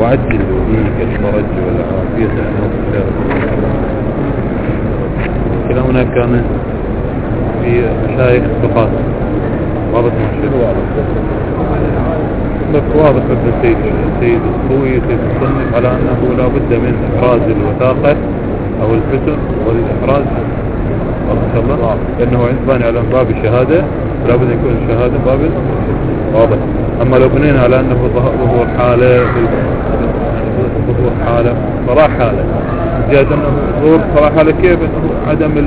وعجل ليك الفرج والعافية عنه خير. كلامنا كان في مشايخ الثقات واضح ما شيء واضح ابن السيد الخوي سيد الصنف على أنه لا بد من إحراز الوثاقة أو الفتن والإحراز ما شاء الله، لأنه عندنا على باب الشهادة لا بد يكون الشهادة باب واضح. أما لو بنينا على أنه ظهور حالة ظهور حالة صلاح حالة جاءت أنه ظهور صلاح حالة كيف أنه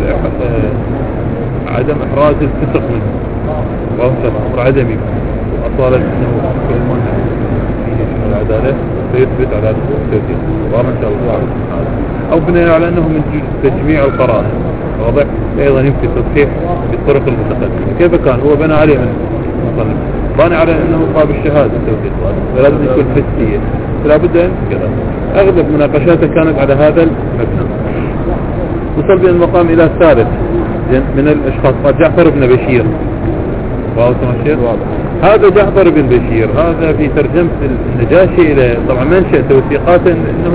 عدم إحراز الفسق منه واضح أمر عدمي وأصالة أنه كل من فيه العدالة فيثبت على التوثيق واضح إن شاء الله. أو بنينا على أنه من تجميع القرائن واضح أيضا يمكن تصحيح بالطرق المتقدمة. كيف كان هو بنى عليه من مصنف بنى على أنه باب الشهادة التوثيق ولازم يكون حسية فلا بد أن كذا. أغلب مناقشاته كانت على هذا المبنى. وصل بين المقام إلى الثالث من الأشخاص قال جعفر بن بشير واضح ماشي. هذا جعفر بن بشير هذا في ترجمة النجاشي إلى طبعا منشأ توثيقات إنه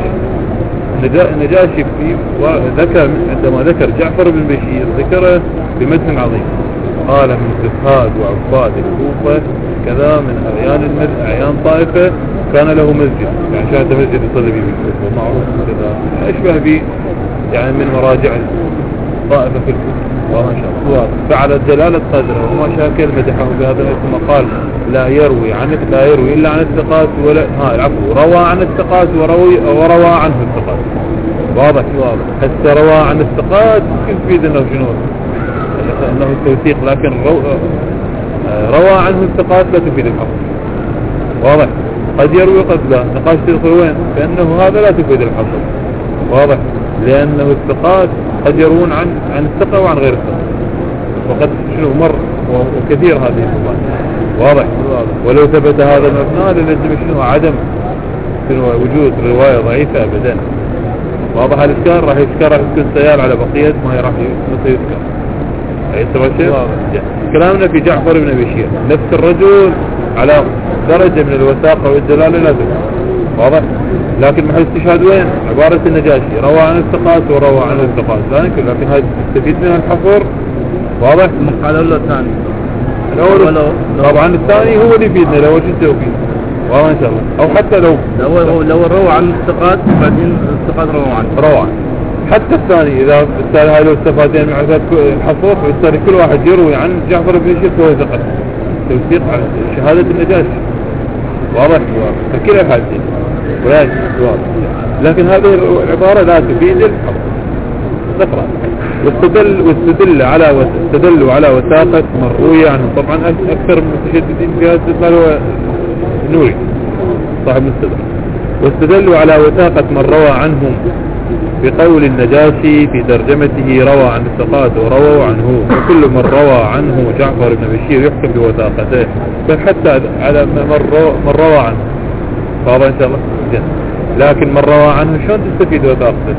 النجاشي في وذكر عندما ذكر جعفر بن بشير ذكره بمدح عظيم قال من سفهاد وعباد الكوفة كذا من أعيان طائفة كان له مسجد يعني شاهد مسجد يصلي به بالكوفة ومعروف كذا أشبه به يعني من مراجع طائفة في الكوفة وما شاء الله فعل جلالة قدره وما شاكل مدحه بهذا ثم قال لا يروي إلا عن الثقات ولا العفو روى عن الثقات وروى عنه الثقات واضح حتى روى عن الثقات كيف يفيد انه شنو انه التوثيق لكن روى عنه الثقات لا تفيد الحفظ واضح. قد يروي قد لا نقاش تدخل وين فانه هذا لا تفيد الحفظ واضح لانه الثقات قد يروون عن الثقة وعن غير الثقة وقد شنو مر وكثير هذه المباني واضح. ولو ثبت هذا المبنى للزم شنو عدم شنو وجود رواية ضعيفة ابدا واضح. الإذكار راح يكون سيال على بقية ما راح يذكر أي شيء. كلامنا في جعفر بن بشير نفس الرجل على درجة من الوثاقة والجلالة لا تذكر واضح. لكن محل استشهاد وين عبارة النجاشي روى عن الثقات وروى عن الثقات لكن هذا تستفيد منها الحفر واضح. على الثاني الأول طبعا الثاني هو اللي يفيدنا لو شو تسوي والله ان شاء الله. او حتى لو روى عن الثقات بعدين الثقات روى حتى الثاني اذا الثاني هاي لو استفادين من عدد الحفظ والثاني كل واحد يروي عن جعفر بن بشير فهو ثقة توثيق على شهادة النجاشي واضح. فكلا الحالتين واضح. لكن هذه العبارة لا تفيد الحفظ نقرأ. واستدلوا على وثاقة من روي عنه طبعا اكثر متشددين في هذا الاستدلال هو نوري صاحب الاستدلال. واستدلوا على وثاقة من روى عنهم بقول النجاشي في ترجمته روى عن الثقات ورووا عنه وكل من روى عنه جعفر بن بشير يحكم بوثاقته بل حتى على من روى عنه فهذا ان شاء الله جن. لكن من روى عنه شلون تستفيد وثاقته؟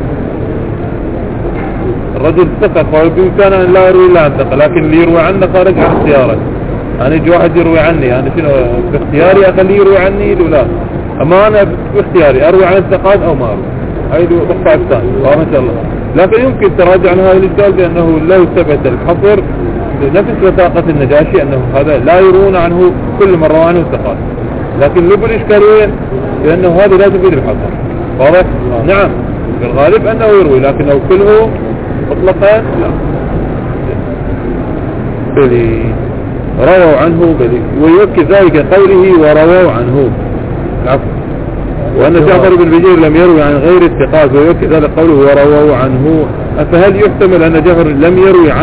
الرجل ثقة بإمكانه أن لا يروي إلا عن ثقة لكن اللي يروي عنه خارج عن اختياره. أنا يجي واحد يروي عني أنا شنو باختياري أخليه يروي عني ولا أما أنا باختياري أروي عن الثقات أو ما أروي هاي مقطع الثاني ما شاء الله. لكن يمكن تراجع عن هذا الإشكال بأنه لو ثبت الحفر بنفس وثاقة النجاشي أنه هذا لا يرون عنه كل مرة عنه الثقات لكن لب الإشكال وين لأنه هذا لا تفيد الحفر واضح. نعم في الغالب أنه يروي لكن لو كله مطلقا لا بلي رووا عنه بلي ويؤكد ذلك قوله ورووا عنه العفو وأن جعفر بن بشير لم يروي عن غير الثقات ويؤكد ذلك قوله ورووا عنه. فهل يحتمل أن جعفر لم يروي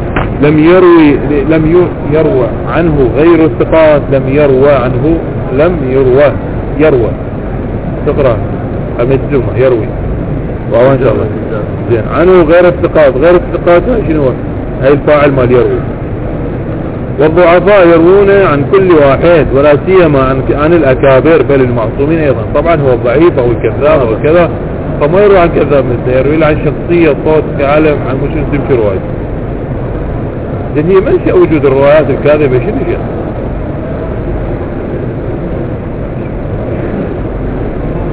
عنه غير الثقات لم يروى تقرأ المجزومة يروي وهو إن شاء الله زين عنه غير الثقات شنو هاي الفاعل مال يروي. والضعفاء يروون عن كل واحد ولا سيما عن الأكابر بل المعصومين أيضا. طبعا هو الضعيف أو الكذاب أو كذا فما يروي عن كذاب مثل يروي عن شخصية صوت كعالم عن مش تمشي رواية لأن هي منشأ وجود الروايات الكاذبة شنو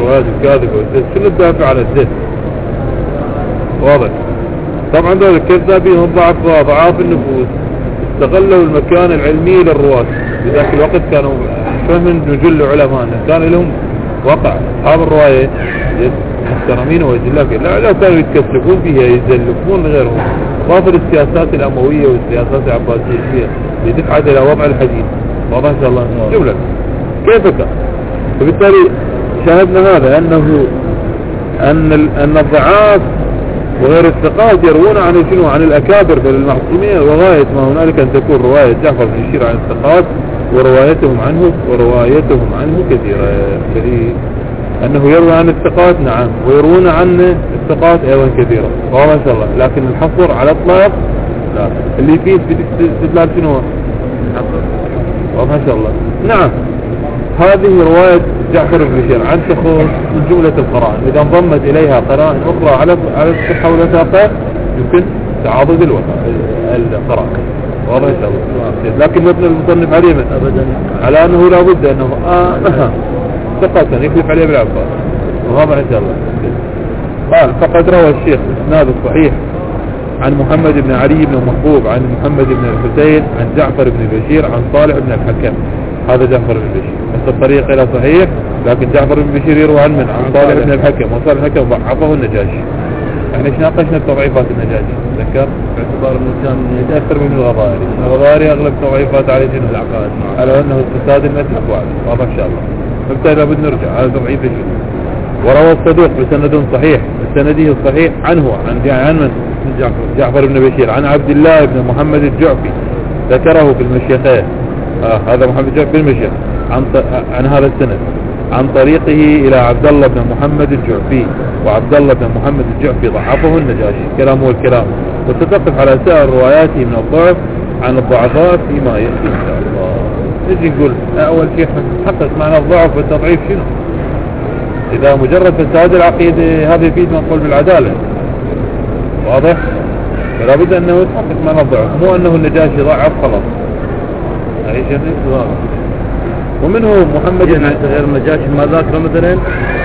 الروايات الكاذبة والزيت كله الدافع على الزيت. واضح. طبعا دول الكذابين هم ضعاف النفوس، استغلوا المكان العلمي للرواة. بذاك الوقت كانوا فهم جل علماء، كان لهم وقع أصحاب الرواية محترمين وجلاء، لا كانوا يتكسلفون فيها، يزلفون غيرهم. ضافر السياسات الأموية والسياسات العباسية لدفعة إلى وضع الحديث. واضح إن شاء الله جملة كيف كان. فبالتالي شاهدنا هذا أن الضعاف وغير الثقات يروون عن شنو؟ عن الأكابر بل المعصومين، وغاية ما هنالك أن تكون رواية جعفر بن بشير عن الثقات وروايتهم عنه كثيرة. أنه يروي عن الثقات نعم، ويروون عن الثقات أيضا كثيرة. واضح إن شاء الله. لكن الحصر على الإطلاق لا. اللي فيه استدلال شنو؟ واضح إن شاء الله. نعم. هذه رواية جعفر بن بشير عن شخص من جملة القرائن، إذا انضمت إليها قرائن أخرى على الصحة والوثاقة يمكن تعاضد القرائن. واضح إن شاء الله. لكن مبنى المصنف عليه أبدا على أنه لا بد أنه ثقة يكلف عليه بالعباس. وهذا إن شاء الله. قال فقد روى الشيخ إسناد الصحيح عن محمد بن علي بن محبوب عن محمد بن الحسين عن جعفر بن بشير عن صالح بن الحكم. هذا جعفر بن بشير نفس الطريق إلى صحيح، لكن جعفر بن بشير يروى عن صالح بن الحكم، وصالح الحكم ضعفه النجاشي. احنا ايش ناقشنا بتضعيفات النجاشي؟ تذكر باعتبار انه كان يتاثر من الغضاري اغلب تضعيفات على جنه العقائد، على انه فساد المسلك وعلى واضح ان شاء الله. فبالتالي لابد نرجع هذا تضعيف الشيء. وروى الصدوق بسند صحيح بسنده الصحيح عنه عن من جعفر بن بشير عن عبد الله بن محمد الجعفي، ذكره في المشيخين. هذا محمد الجعفي بالمشيخ عن هذا السند عن طريقه إلى عبد الله بن محمد الجعفي، وعبد الله بن محمد الجعفي ضعفه النجاشي. كلامه الكلام. وستقف على سائر رواياته من الضعف عن الضعفاء فيما يأتي إن شاء الله. نجي نقول أول شيء نحقق معنى الضعف والتضعيف شنو. إذا مجرد فساد العقيدة هذا يفيد من قول بالعدالة. واضح؟ فلا بد أنه يتحقق معنى الضعف، مو أنه النجاشي ضعف خلاص. أي شيء واضح. ومنه محمد بن غير النجاشي ما ذاكره مثلا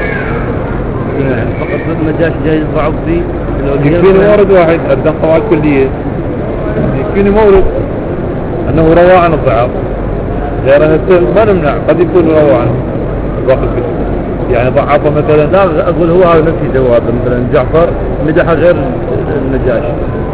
يعني فقط النجاشي جاي ضعف فيه. يكفيني مورد واحد أبدأ قواعد كلية، يكفيني مورد أنه روى عن الضعف، غير ما نمنع قد يكون روى عنه الواقع يعني ضعفه مثلا. لا أقول هو هذا نفسي جواب مثلا جعفر مدح غير النجاشي.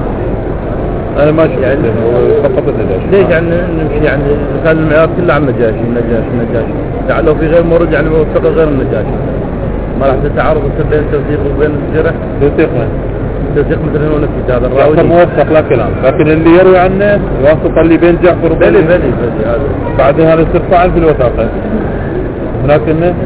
أنا ما شفت يعني فقط النجاشي. ليش يعني نمشي يعني كان المعيار كله عن النجاشي لعله في غير مورد يعني موثق غير النجاشي، ما راح تتعارض بين التوثيق وبين الجرح. توثيق مثلا هو نفسي هذا الراوي جعفر موثق لا كلام، لكن اللي يروي عنه يوثق اللي بين جعفر وبين بلي هذا بعد هذا استرفاعا في الوثاقة. هناك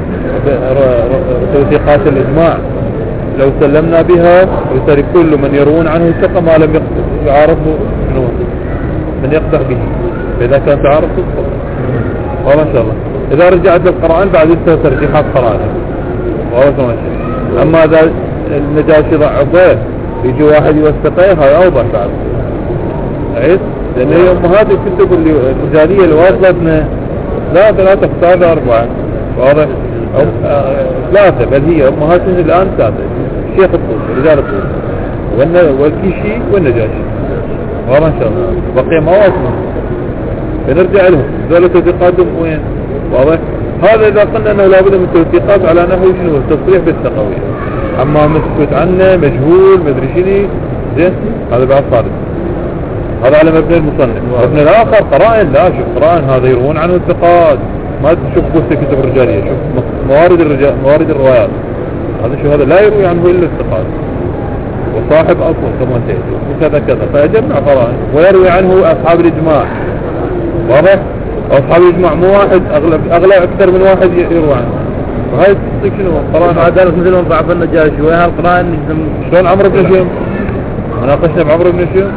توثيقات الإجماع لو سلمنا بها يصير كل من يروون عنه ثقة ما لم يعارضه من يقدح به، فإذا كان تعارض صدق والله إن شاء الله. إذا رجعت للقرآن بعد انتهى ترجيحات قرآن والله ما شاء. أما إذا النجاشي ضعفه يجي واحد يوثقه هذا أوضح بعد عيد، لأن هي أمهات الكتب المجالية اللي واصلتنا ثلاثة اختار 4 واضح أو 3 بل هي أمهاتنا الآن 3 شيخ الطوس رجال الطوس والكيشي والنجاشي واضح إن شاء الله. بقي ما واصلنا فنرجع لهم ذلك توثيقاتهم وين واضح. هذا إذا قلنا أنه لابد من توثيقات على نحو شنو التصريح بالتقوية. أما مسكوت عنه مجهول مدري شنو زين هذا بعد صادق. هذا على مبنى المصنف. مبنى الآخر قرائن، لا شوف قرائن هذا يروون عنه الثقات، ما تشوف بوست كتب الرجالية، شوف موارد الروايات. هذا شو هذا لا يروي عنه إلا الثقات وصاحب أصل كما تأتي وكذا كذا، فيجمع قرائن ويروي عنه أصحاب الإجماع واضح. أصحاب الإجماع مو واحد، أغلب أكثر من واحد يروي عنه. وهاي تصدق شنو قرائن عدالة مثل ما ضعف النجاشي وهي القرائن شلون عمرو بن شيم مناقشنا بعمرو بن شيم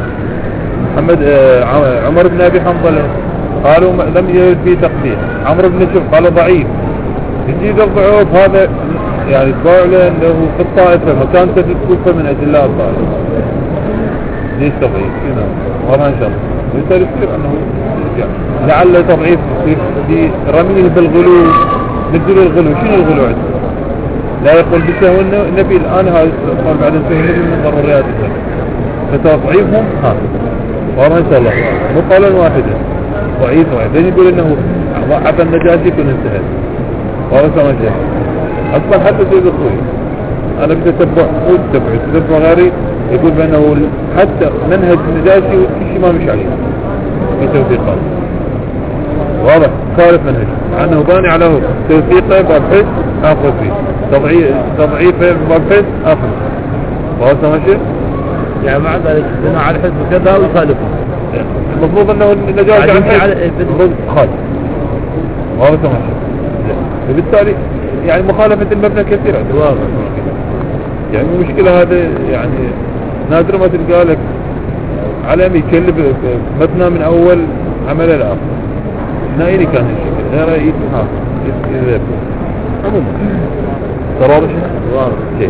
عمر بن أبي حنظلة قالوا لم يرد فيه تقدير. عمرو بن شيم قالوا ضعيف. يجي الضعوف هذا يعني يتباع له انه في الطائفة مكان تجد كوفة من أجلاء الطائفة ليش تضعيف هنا والله إن شاء الله. ويصير يصير أنه لعل تضعيف في رميه بالغلو. نبدل الغلو شنو الغلو عندنا لا يقول بسهو النبي الآن هذا قال بعدين سهو النبي من ضروريات النبي، فتضعيفهم هذا واضح إن شاء الله، مو قولا واحدا ضعيف واحد. لين يقول إنه ضعف النجاشي يكون انتهى واضح ما شيء. أصلا حتى سيد أخوي أنا بتتبع غيري يقول بأنه حتى منهج النجاشي وكل شيء ما مش عليه في توثيقات واضح، خالف منهج مع أنه باني على توثيقه بابحث أخذ فيه، تضعيفه بابحث أخذ واضح ماشي. يعني مع ذلك بناء على الحزب كذا ويخالفه، المفروض أنه النجاشي المفروض خالف واضح ماشي. فبالتالي يعني مخالفة المبنى كثيرة واضح يعني المشكلة هذا يعني نادر ما تلقى لك علم يكلب مبنى من أول عمله لآخر. نايني كان الشكل غير يتحاق يذهب عموما تراضح واضح شيء.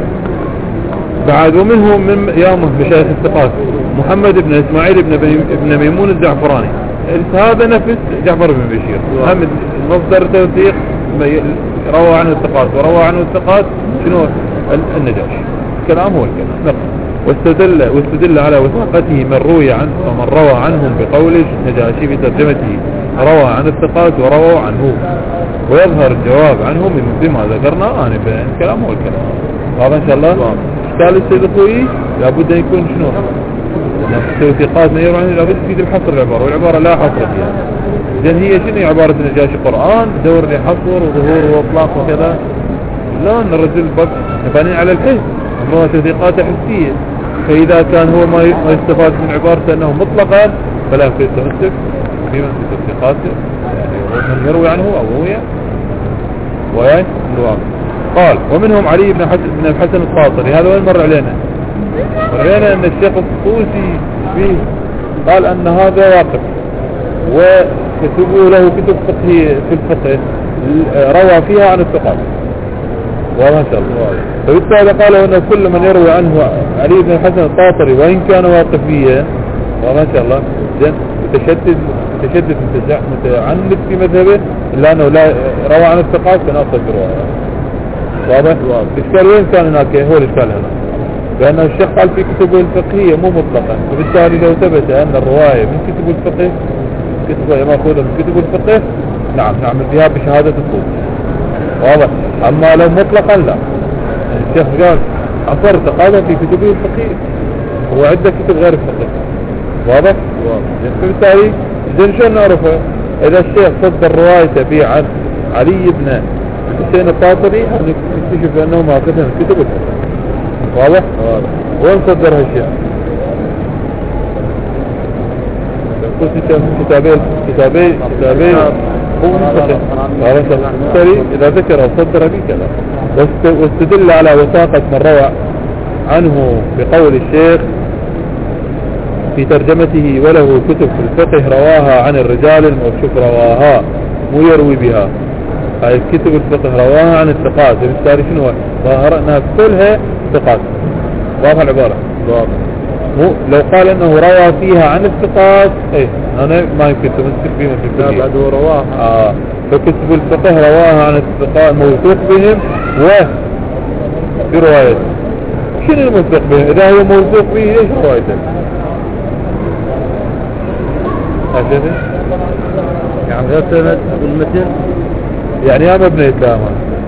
بعد ومنهم من يامه مشايخ الثقات محمد بن إسماعيل بن ميمون الزعفراني، هذا نفس جعفر بن بشير محمد مصدر توثيق روى عنه الثقات وروى عنه الثقات شنو النجاشي، الكلام هو الكلام نقل. واستدل على وثاقته من روى عنهم بقول النجاشي في ترجمته روى عن الثقات وروى عنه، ويظهر الجواب عنهم بما ذكرنا آنفا، الكلام هو الكلام هذا إن شاء الله. قال السيد أخوي لابد أن يكون شنو توثيقات ما يروى عنه، لابد تفيد الحصر العبارة، والعبارة لا حصر فيها. إذن هي شنو عبارة النجاشي قرآن دور لحصر وظهور وإطلاق وكذا؟ لا، أن الرجل بس يبني على الحس أمرها توثيقات حسية، فإذا كان هو ما يستفاد من عبارته أنه مطلقا فلا يمكن التمسك بما في توثيقاته، يعني من يروي عنه أو روي وياه الواقع. قال ومنهم علي بن الحسن الطاطري، هذا وين مر علينا أن الشيخ الطوسي فيه قال أن هذا واقف، وكتبوا له كتب فقهية في الفقه روى فيها عن الثقات واضح إن شاء الله. فبالتالي قالوا أنه كل من يروي عنه علي بن الحسن الطاطري وإن كان واقفيا واضح إن شاء الله متشدد متعنت في مذهبه إلا أنه لا روى عن الثقات فنأخذ برواية واضح. الإشكال وين كان هناك؟ هو الإشكال هنا لأن الشيخ قال في كتبه الفقهية مو مطلقا، فبالتالي لو ثبت أن الرواية من كتب الفقه كتبه مأخوذة من كتب الفقه نعم نعمل فيها بشهادة الطول واضح. أما لو مطلقا لا، الشيخ قال أصرت قال في كتبه الفقهية هو عدة كتب غير الفقه واضح. فبالتالي إذن شو نعرفه؟ إذا الشيخ صدر روايته به عن علي بن الحسين الطاطري نكتشف أنه ما أخذها من كتب الفقه واضح. وين صدرها الشيخ؟ كتابين إذا ذكر وصدر به كذا. واستدل على وثاقة من روى عنه بقول الشيخ في ترجمته وله كتب في الفقه رواها عن الرجال الموشوف رواها مو يروي بها، هاي كتب الفقه رواها عن الثقات، بالتالي شنو ظاهر انها كلها ثقات واضح العبارة. مو لو قال انه روى فيها عن الثقات ايه انا ما يمكن تمسك بهم في الفقه بعد رواها فكتب الفقه رواها عن الثقات موثوق بهم بروايته. شنو الموثوق بهم؟ اذا هو موثوق به ايش روايته؟ هكذا يعني غير سند والمتن يعني يا مبني كلامه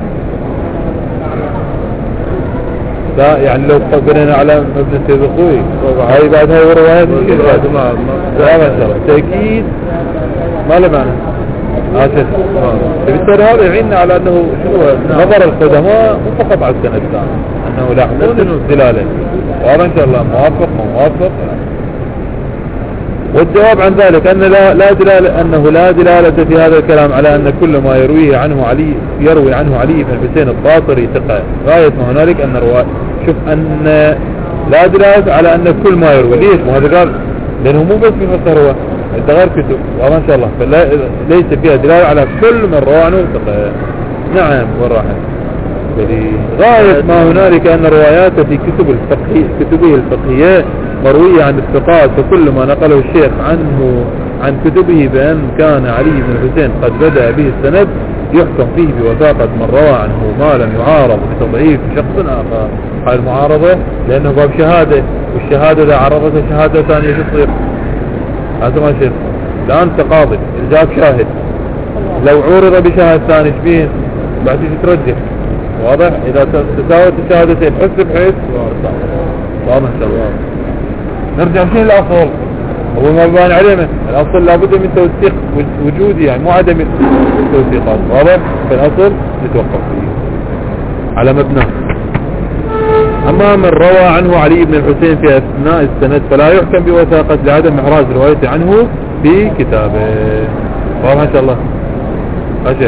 لا، يعني لو بنينا على مبنى سيد اخوي هاي بعد هاي روايات ما تأكيد ما له معنى هكذا. فبالتالي هذا يعيننا على انه شنو نظر القدماء مو فقط على السند انه لاحظون دلالة وهذا ان شاء الله موافق. والجواب عن ذلك أن لا دلالة في هذا الكلام على أن كل ما يروي عنه علي بن الحسين الطاطري ثقة. غاية ما هنالك أن شوف أن لا دلالة على أن كل ما يروي. ليش؟ وهذا قال لأنه مو بس في مصدر رواه غير كتب وما شاء الله، فليس فيها دلالة على كل من روى عنه ثقة. نعم والراحة. غاية ما هنالك أن الروايات في كتبه الفقهية مروية عن الثقات، فكل ما نقله الشيخ عنه عن كتبه بأن كان علي بن الحسين قد بدأ به السند يحكم فيه بوثاقة من روى عنه ما لم يعارض بتضعيف شخص آخر. هاي المعارضة لأنه باب شهادة، والشهادة إذا عرضتها شهادة ثانية شو تصير؟ هذا ما شيء. الآن أنت قاضي جاب شاهد، لو عورض بشاهد ثاني شبيه بعد شيء ترجح. واضح؟ إذا تساوت الشهادتين حس بحس واضح إن شاء الله. نرجع شيء الأصل هو ما بان علينا. الأصل لابد من توثيق وجودي، يعني مو عدم التوثيقات. واضح؟ فالأصل نتوقف فيه على مبناه. أما من روى عنه علي بن الحسين في أثناء السند فلا يحكم بوثاقة لعدم إحراز روايته عنه في كتابه. واضح إن شاء الله. أجل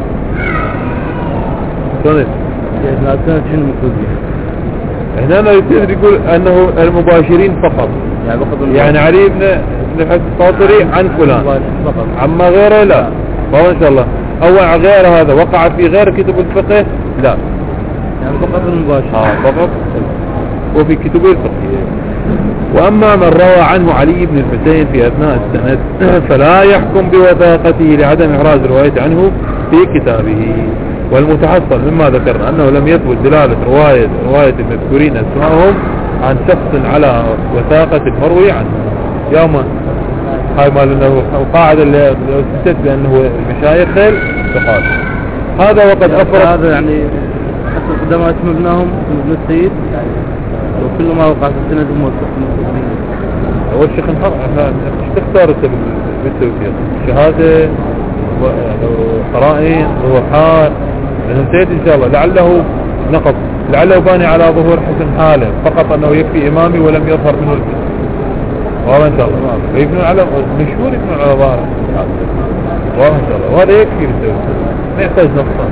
سند لا سند شنو المقصود؟ هنا لا يقول أنه المباشرين فقط، يعني علي بن الحسين القاطري عن فلان، عما غيره لا. واضح إن شاء الله. أو غير هذا وقع في غير كتب الفقه لا، يعني فقط المباشر. فقط وفي كتب الفقه. وأما من روى عنه علي بن الحسين في أثناء السند فلا يحكم بوثاقته لعدم إحراز روايته عنه في كتابه. والمتحصل مما ذكرنا أنه لم يثبت دلالة رواية المذكورين اسمائهم عن شخص على وثاقة المروي عنه. يوم هاي مال انه القاعدة اللي استثبت بأنه المشايخ فقال هذا وقد أفرق. هذا يعني حتى قدما اسمناهم ابن السيد وكل ما وقع في السند موثقين. أول شيء خنحر ايش تختار بالتوثيق؟ شهادة قرائن ظهور حال. لأنه نسيت إن شاء الله لعله نقص، لعله باني على ظهور حسن حاله فقط أنه يكفي إمامي ولم يظهر منه الجسم. واضح إن شاء الله. فيبنون على مشهور يبنون على ظهر واضح إن شاء الله. وهذا يكفي بالتوثيق ما يحتاج نقصان.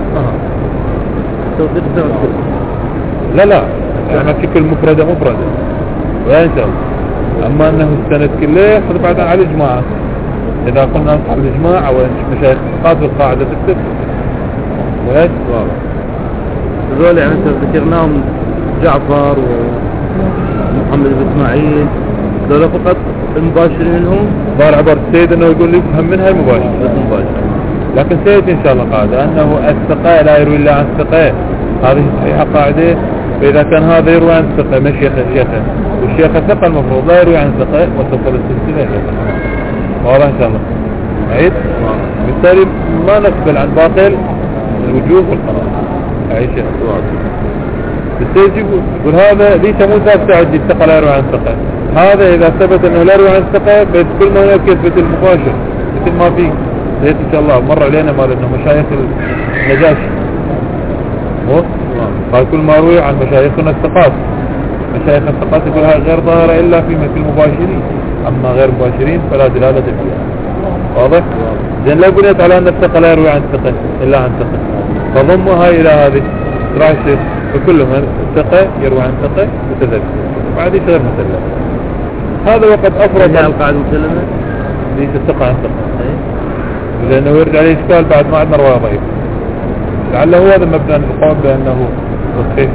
لا يعني بشكل مفردة وإن شاء الله. أما أنه السند كله خذ بعد على الجماعة. إذا قلنا أصحاب الجماعة ومشايخ قاتل القاعدة تكتب وإيش واضح. هذول يعني ذكرناهم جعفر ومحمد بن إسماعيل هذول فقط المباشرين منهم. ظهر عبارة السيد أنه يقول لي فهم منها المباشر، لكن سيد إن شاء الله قاعدة أنه الثقة لا يروي إلا عن الثقة. هذه صحيحة قاعدة. فإذا كان هذا يروي عن الثقة ما شيخه والشيخ الثقة المفروض لا يروي عن الثقة وتصل السلسلة. واضح إن شاء الله. عيد بالتالي ما نقبل عن باطل الوجوب والقرار. أي شيء بالتالي يقول هذا ليس مو ثابت عندي الثقة لا يروي عن الثقة. هذا إذا ثبت أنه لا يروي عن الثقة كل ما هناك يثبت المباشر مثل ما فيه. زيت إن شاء الله مر علينا مال إنه مشايخ النجاشي قال كل ما روي عن مشايخنا الثقات. مشايخ الثقات يقول هاي غير ظاهرة إلا في مثل المباشرين، أما غير مباشرين فلا دلالة فيها. واضح؟ زين لا بنيت على أن الثقة لا يروي عن الثقة إلا عن ثقة فضمها إلى هذه راشد. فكل من الثقة يروي عن ثقة متذكر بعد غير مسلم. هذا وقد أفرط القاعدة مسلمة ليس الثقة عن ثقة لأنه يرجع عليه إشكال بعد ما عندنا رواية ضعيف. لعله هو هذا مبنى القول بأنه صحيح.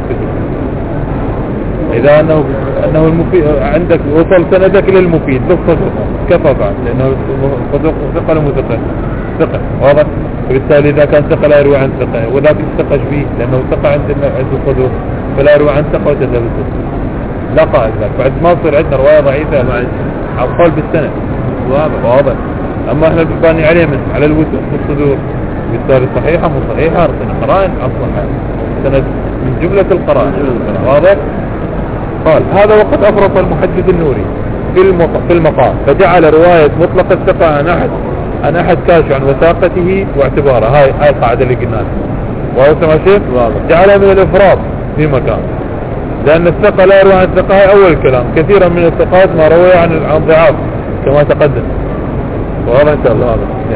إذا أنه المفيد عندك وصل سندك للمفيد بالصدق كفى بعد لأنه ثقة ثقة واضح. وبالتالي إذا كان ثقة لا يروي عن ثقة وذاك الثقة شبيه لأنه ثقة عند الصدق فلا يروي عن ثقة وتذهب الصدق لا قائد ذاك بعد ما يصير عندنا رواية ضعيفة على القول بالسند واضح. أما احنا بنباني عليه على الوثوق بالصدور بالتالي صحيحة مو صحيحة رسنا قرائن أصلها سند من جملة القرائن واضح. قال هذا وقد أفرط المحدث النوري في المقام فجعل رواية مطلق الثقة عن أحد كاشف عن وثاقته واعتباره. هاي القاعدة اللي قلناها واضح ما شيء جعلها من الإفراط في مكان لأن الثقة لا يروي عن الثقة. هاي أول كلام. كثيرا من الثقات ما روي عن ضعاف كما تقدم واضح إن شاء الله.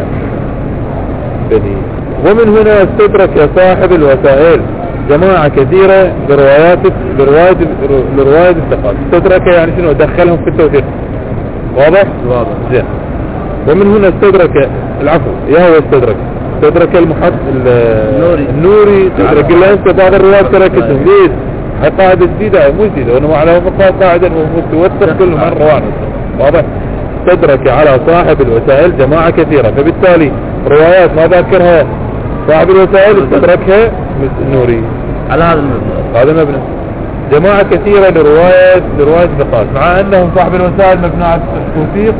ومن هنا استدرك صاحب الوسائل جماعة كثيرة لرواية الثقات. استدرك يعني شنو دخلهم في التوثيق واضح زين. ومن هنا استدرك العفو هو استدرك النوري استدرك اللي انت بعض الرواية تركتهم ليش هاي قاعدة جديدة مو جديدة وانما على قاعدة متوثق كل من رواه واضح. استدرك على صاحب الوسائل جماعة كثيرة فبالتالي روايات ما ذاكرها صاحب الوسائل استدركها النوري على هذا المبنى. هذا مبنى. جماعة كثيرة لرواية ثقات، مع أنه صاحب الوسائل مبنى على التوثيق،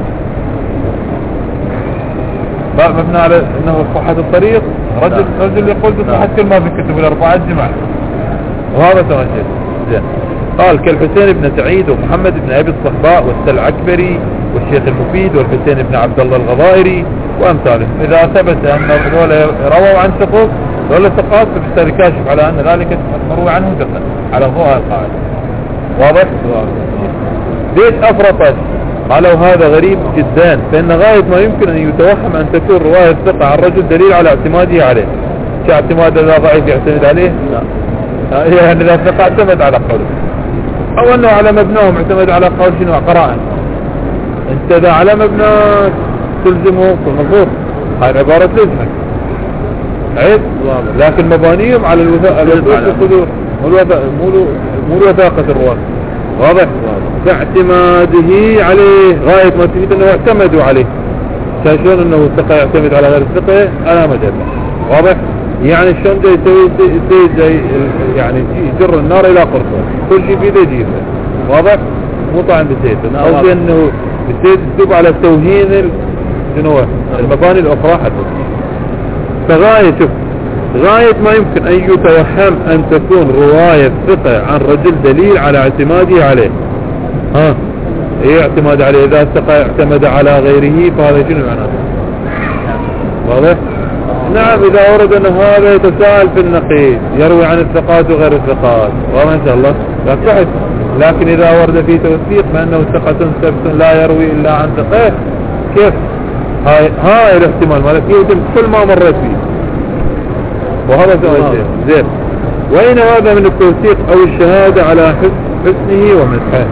مبنى على أنه صحة الطريق. رجل يقول بصحة كل ما في كتب الأربعة الجماعة، وهذا تماشي زين. قال كالحسين بن سعيد ومحمد بن أبي الصهباء والسلعكبري والشيخ المفيد والحسين بن عبد الله الغضائري وأمثالهم. إذا ثبت أن هذول رووا عن شخص دول ثقات، فبالتالي كاشف على أن ذلك المروي عنه ثقة على ضوء القاعدة. واضح؟ ليش أفرطت؟ قالوا هذا غريب جدا، فإن غاية ما يمكن أن يتوهم أن تكون رواية الثقة عن رجل دليل على اعتماده عليه. كاعتماد إذا ضعيف يعتمد عليه؟ لا، يعني إذا الثقة اعتمد على قوله، أو أنه على مبناهم اعتمد على قول شنو قراءة. أنت إذا على مبنى تلزمه المفروض، هاي العبارة تلزمك عيد، لكن مبانيهم على الوثاقة مو الوثاقة الرواة. واضح؟ باعتماده عليه، غاية ما تريد أنه اعتمدوا عليه. شلون أنه الثقة يعتمد على غير الثقة؟ أنا ما جد. واضح؟ يعني شلون جاي يعني يجر النار إلى قرصه، كل شيء فيه يجيبه. واضح؟ مو طعن بزيت. قصدي أنه الزيت تدوب على توهين المباني الأخرى حتى. فغاية شوف، غاية ما يمكن أن يتوهم أن تكون رواية ثقة عن رجل دليل على اعتماده عليه. ايه اعتماد عليه؟ إذا الثقة اعتمد على غيره فهذا شنو معناه؟ واضح؟ نعم، إذا ورد أن هذا يتساءل في النقيض، يروي عن الثقات وغير الثقات، واضح إن شاء الله لا تحس. لكن إذا ورد فيه توثيق بأنه ثقة ثبت لا يروي إلا عن ثقة، كيف؟ هاي الاحتمال مالك يتم كل ما مرت فيه، وهذا سؤال زين. وأين هذا من التوثيق أو الشهادة على حسنه ومدحه؟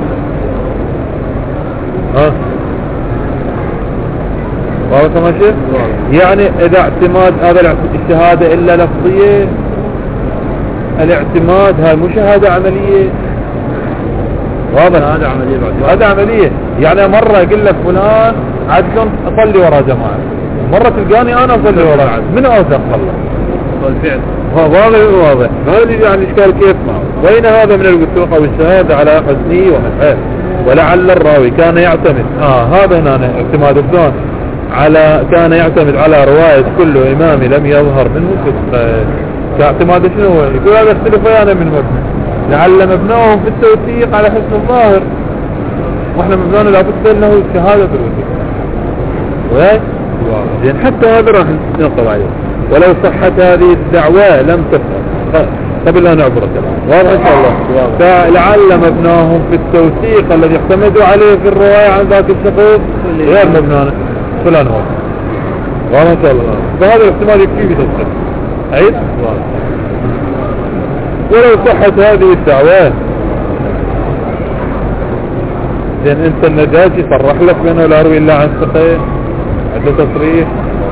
واضح ماشي؟ يعني إذا اعتماد هذا الشهادة إلا لفظية، الاعتماد هاي مو شهادة عملية. واضح؟ هذا عملية. يعني مرة يقول لك فلان عدل أصلي وراء جماعة، مرة تلقاني أنا أصلي وراء عدل، من أوثق الله بالفعل. واضح. هذا يعني إشكال كيف معه. وين هذا من الوثوق أو الشهادة على حسنه ومدحه؟ ولعل الراوي كان يعتمد هذا هنا اعتماد فلان كان يعتمد على رواية كل إمام لم يظهر منه كاعتماد شنو هو؟ يقول هذا اختلف أنا من مبنى، لعل مبناهم في التوثيق على حسن الظاهر، واحنا مبنانا لابد له شهادة الوثيق. زين، حتى هذا راح ننقض عليه. ولو صحت هذه الدعوة لم تفهم قبل أن نعبر الكلام. واضح إن شاء الله. فلعل مبناهم في التوثيق الذي اعتمدوا عليه في الرواية عن ذاك الشخص غير مبنانا فلان هو. واضح إن شاء الله. فهذا الاحتمال يكفي بتصدق. عيد. ولو صحت هذه الدعوة، لأن أنت النجاشي صرح لك بأنه لا يروي إلا عن ثقة، عنده تصريح،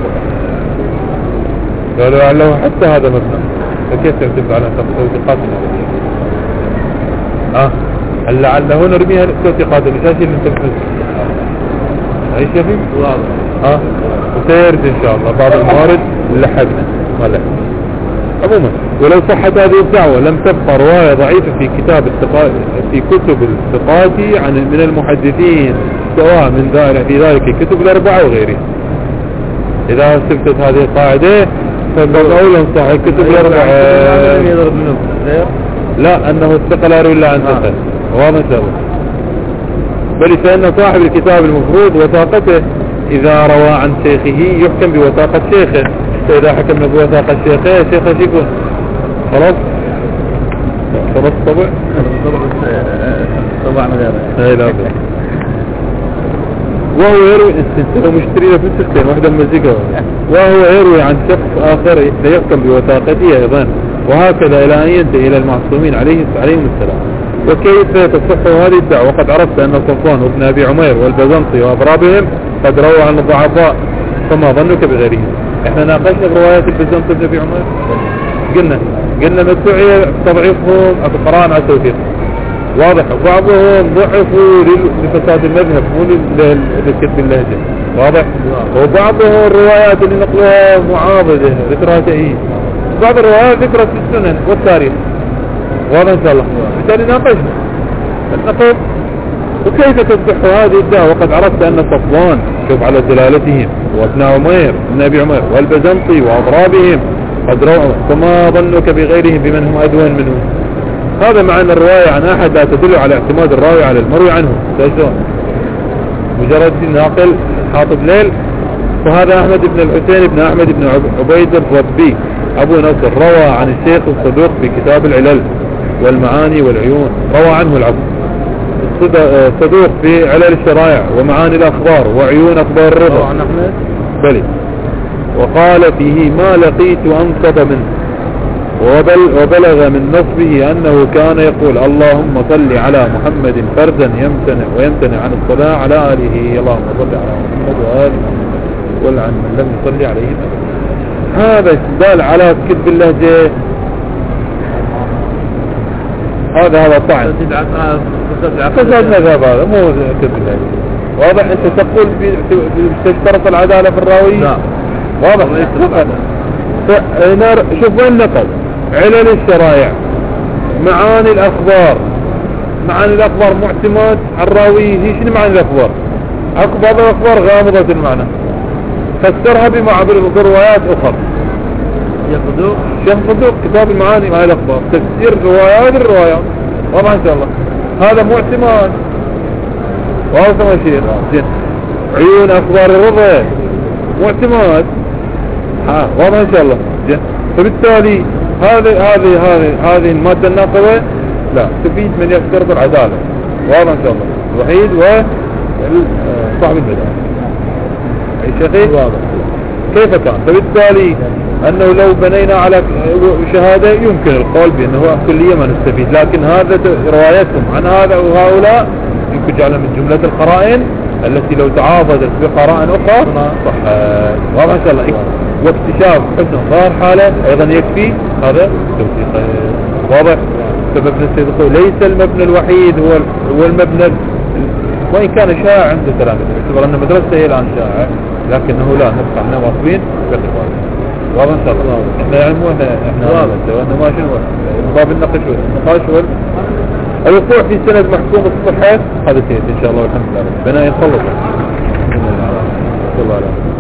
قالوا لعله حتى هذا مبنى، فكيف تعتمد على توثيقات النجاشي؟ هل لعله نرميها توثيقات النجاشي اللي انت بتفز أي شيء فيه؟ وسيرد إن شاء الله بعض الموارد اللي حقنا مالك. عموما ولو صحت هذه الدعوة لم تبقى رواية ضعيفة في في كتب الثقات من المحدثين، سواء في ذلك كتب الأربعة وغيرها. إذا ثبتت هذه القاعدة فالأولى صحيح كتب الأربعة لا أنه الثقة لا يروي إلا عن ثقة. واضح شابه. بل فإن صاحب الكتاب المفروض وثاقته إذا روى عن شيخه يحكم بوثاقة شيخه، فإذا حكمنا بوثاقة شيخه شيخه يكون خلاص طبع هاي لا بد. وهو يروي استنسخه مشتري له في السكتين واحدة مزيكا، وهو يروي عن شخص آخر فيحكم بوثاقته أيضا، وهكذا إلى أن ينتهي إلى المعصومين عليهم السلام. وكيف تصح هذه الدعوة؟ وقد عرفت أن صفوان وابن أبي عمير والبزنطي وأضرابهم قد رووا عن الضعفاء، فما ظنك بغيرهم؟ احنا ناقشنا بروايات البزنطي وابن أبي عمير، قلنا مدفوعية تضعيفهم أفقران على التوثيق، واضح. وبعضهم ضعفوا لفساد المذهب مو لكتب اللهجة، واضح. وبعضهم الروايات اللي نقلوها معاضدة ذكرها تأييد، بعض الروايات ذكرت في السنن والتاريخ، واضح ان شاء الله. بالتالي ناقشنا النقل وكيف تصبح هذه الدعوة. وقد عرفت ان صفوان شوف على دلالتهم وابن عمير ابن ابي عمير والبزنطي واضرابهم قد رووا، فما ظنك بغيرهم بمن هم ادون منهم. هذا معنى الرواية عن احد لا تدل على اعتماد الراوي على المروي عنه. مجرد ناقل حاطب ليل. وهذا احمد بن الحسين بن احمد بن عبيد الربي ابو نصر روى عن الشيخ الصدوق في كتاب العلل والمعاني والعيون، روى عنه العبد الصدوق في علل الشرائع ومعاني الاخبار وعيون اخبار الرضا عن احمد بلي. وقال فيه ما لقيت انصب منه، وبلغ من نصبه انه كان يقول اللهم صل على محمد فردا يمتنع عن الصلاة على آله، اللهم صل على محمد وآله ولعن من لم يصلي عليه. هذا استدلال على كذب اللهجة، هذا طعن فساد مذهب، هذا مو كذب اللهجة. واضح. انت تقول تشترط العدالة في الراوي؟ لا واضح. شوف وين نقل علل الشرائع معاني الاخبار. معاني الاخبار معتمد على الراوي. هي شنو معاني الاخبار؟ بعض الاخبار غامضة المعنى، فسرها بروايات اخرى. شيخ صدوق كتاب المعاني مع الاخبار تفسير روايات الروايات، واضح ان شاء الله. هذا معتمد. واضح يا شيخ. عيون اخبار الرضا معتمد، واضح ان شاء الله. فبالتالي هذه المادة الناقضة لا تفيد من يشترط العدالة، واضح ان شاء الله. الوحيد وصاحب البداية اي شيخي واضح كيف كان. فبالتالي انه لو بنينا على شهادة يمكن القول بانه كلية ما نستفيد، لكن هذا روايتهم عن هذا وهؤلاء يمكن جعلها من جملة القرائن التي لو تعاضدت بقرائن اخرى صح. واضح ان شاء الله. واكتشاف حسن ظاهر حاله ايضا يكفي هذا توثيق. واضح. سبب السيد يقول ليس المبنى الوحيد هو المبنى، وان كان شائع عند التلاميذ باعتبار ان مدرسته هي الان شائع، لكنه لا نبقى احنا واقفين باعتباره. واضح ان شاء الله. احنا يعني مو احنا واضح وانا ما شنو باب النقاش الوقوع في سند محكوم الصحة. هذا سيد ان شاء الله والحمد لله بنا يخلص.